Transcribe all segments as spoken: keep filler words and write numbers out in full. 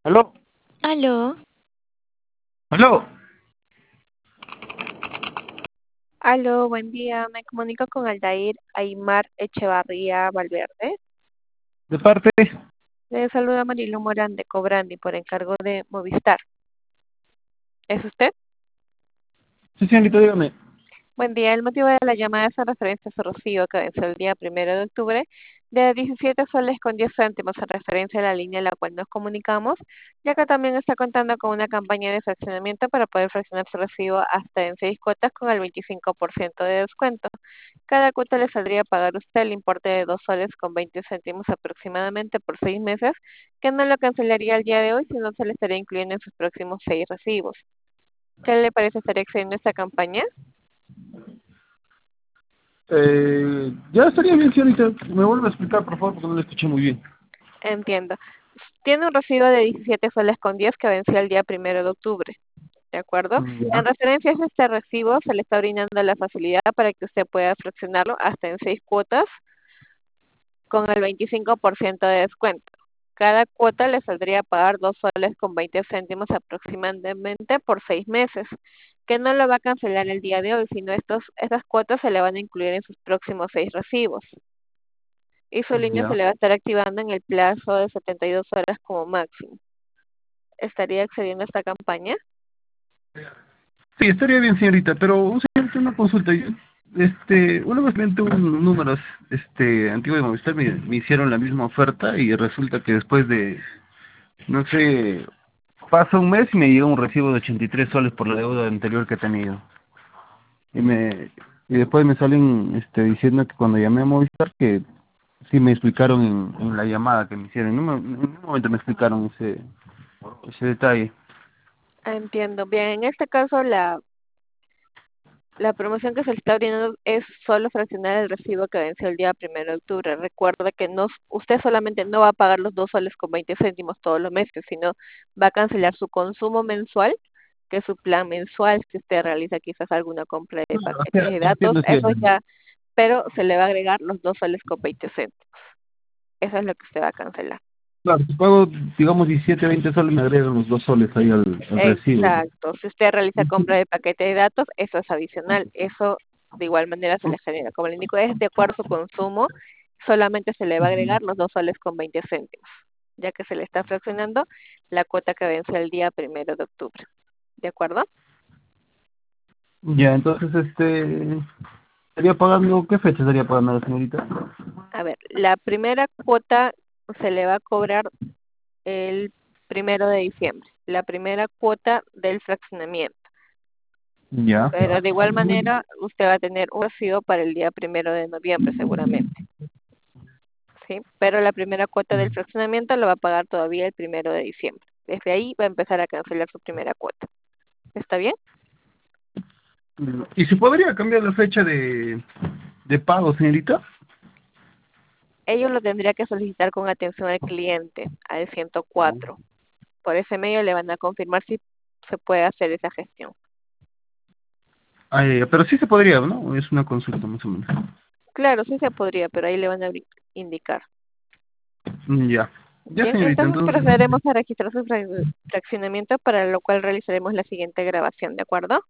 Aló, Aló, aló. Aló, buen día. Me comunico con Aldair Aymar Echevarría Valverde. De parte. Le saluda Marilu Morán de Cobrandi por encargo de Movistar. ¿Es usted? Sí, señorita, dígame. Buen día. El motivo de la llamada es en referencia a su recibo que venció el día primero de octubre de diecisiete soles con diez céntimos en referencia a la línea en la cual nos comunicamos, ya que también está contando con una campaña de fraccionamiento para poder fraccionar su recibo hasta en seis cuotas con el veinticinco por ciento de descuento. Cada cuota le saldría a pagar usted el importe de dos soles con veinte céntimos aproximadamente por seis meses, que no lo cancelaría el día de hoy, sino se le estaría incluyendo en sus próximos seis recibos. ¿Qué le parece estar excediendo esta campaña? Eh, ya estaría bien, señorita. Me vuelve a explicar, por favor, porque no lo escuché muy bien. Entiendo. Tiene un recibo de diecisiete soles con diez que venció el día primero de octubre. ¿De acuerdo? Mm, Ya. En referencia a este recibo, se le está brindando la facilidad para que usted pueda fraccionarlo hasta en seis cuotas con el veinticinco por ciento de descuento. Cada cuota le saldría a pagar dos soles con veinte céntimos aproximadamente por seis meses, que no lo va a cancelar el día de hoy, sino estos, estas cuotas se le van a incluir en sus próximos seis recibos. Y su línea se Ya. le va a estar activando en el plazo de setenta y dos horas como máximo. ¿Estaría accediendo a esta campaña? Sí, estaría bien, señorita, pero un señorita, una consulta. Yo, Este, una vez me entró un número, este, antiguo de Movistar, me, me hicieron la misma oferta y resulta que después de, no sé, pasa un mes y me llega un recibo de ochenta y tres soles por la deuda anterior que he tenido. Y me, y después me salen, este, diciendo que cuando llamé a Movistar que sí me explicaron en, en la llamada que me hicieron. En un, mo- en un momento me explicaron ese, ese detalle. Entiendo. Bien, en este caso la, la promoción que se le está brindando es solo fraccionar el recibo que venció el día primero de octubre. Recuerda que no, usted solamente no va a pagar los dos soles con veinte céntimos todos los meses, sino va a cancelar su consumo mensual, que es su plan mensual, si usted realiza quizás alguna compra de Claro, o paquetes sea, de datos, entiendo, sí. eso ya, pero se le va a agregar los dos soles con veinte céntimos. Eso es lo que usted va a cancelar. Claro, si pago, digamos, diecisiete veinte soles, me agregan los dos soles ahí al, al recibo. Exacto. Si usted realiza compra de paquete de datos, eso es adicional. Eso de igual manera se le genera. Como le indico, es de acuerdo a su consumo, solamente se le va a Ujú. agregar los dos soles con veinte céntimos, ya que se le está fraccionando la cuota que vence el día primero de octubre. ¿De acuerdo? Ya, entonces, este, estaría pagando, ¿qué fecha estaría pagando la señorita? A ver, la primera cuota se le va a cobrar el primero de diciembre, la primera cuota del fraccionamiento. Ya. Pero de igual manera, usted va a tener un recibo para el día primero de noviembre seguramente, ¿sí? Pero la primera cuota del fraccionamiento lo va a pagar todavía el primero de diciembre. Desde ahí va a empezar a cancelar su primera cuota. ¿Está bien? ¿Y se podría cambiar la fecha de, de pago, señorita? Ello lo tendría que solicitar con atención al cliente, al ciento cuatro. Por ese medio le van a confirmar si se puede hacer esa gestión. Ah, ya, ya, pero sí se podría, ¿no? Es una consulta más o menos. Claro, sí se podría, pero ahí le van a bri- indicar. Mm, Ya. Ya, Bien, señorita, entonces entonces. procederemos a registrar su fra- fraccionamiento, para lo cual realizaremos la siguiente grabación, ¿de acuerdo?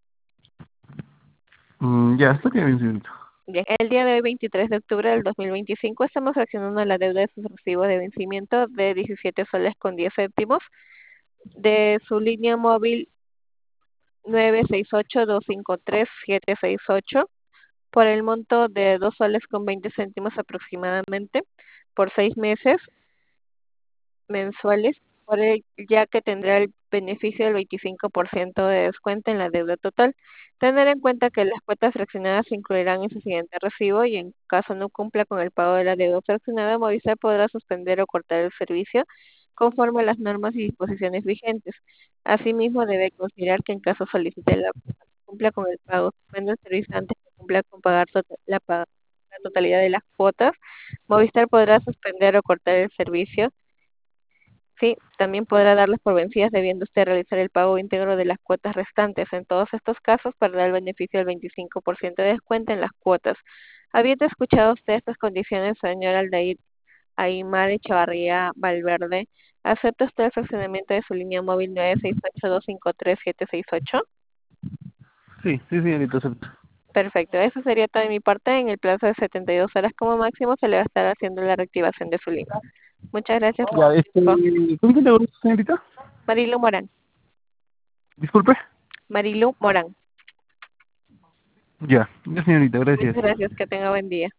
Mm, ya, estaría bien, señorita. Bien, el día de hoy, veintitrés de octubre del dos mil veinticinco, estamos fraccionando la deuda de sus recibos de vencimiento de diecisiete soles con diez céntimos de su línea móvil nueve seis ocho dos cinco tres siete seis ocho por el monto de dos soles con veinte céntimos aproximadamente por seis meses mensuales, por el, ya que tendrá el beneficio del veinticinco por ciento de descuento en la deuda total. Tener en cuenta que las cuotas fraccionadas se incluirán en su siguiente recibo y en caso no cumpla con el pago de la deuda fraccionada, Movistar podrá suspender o cortar el servicio conforme a las normas y disposiciones vigentes. Asimismo, debe considerar que en caso solicite la cumpla con el pago, suspenda el servicio antes que cumpla con pagar tota- la, pa- la totalidad de las cuotas, Movistar podrá suspender o cortar el servicio. Sí, también podrá darles por vencidas debiendo usted realizar el pago íntegro de las cuotas restantes. En todos estos casos, perderá el beneficio del veinticinco por ciento de descuento en las cuotas. ¿Habiendo escuchado usted estas condiciones, señor Aldair Aymar Echavarría Valverde? ¿Acepta usted el fraccionamiento de su línea móvil nueve seis ocho, dos cinco tres, siete seis ocho? Sí, sí, señorita, acepto. Perfecto, eso sería todo de mi parte. En el plazo de setenta y dos horas como máximo se le va a estar haciendo la reactivación de su línea. Muchas gracias. Ya, este, por- ¿con quién te hablo, señorita? Marilu Morán. Disculpe. Marilu Morán. Ya, ya, señorita, Muchas gracias. gracias, que tenga buen día.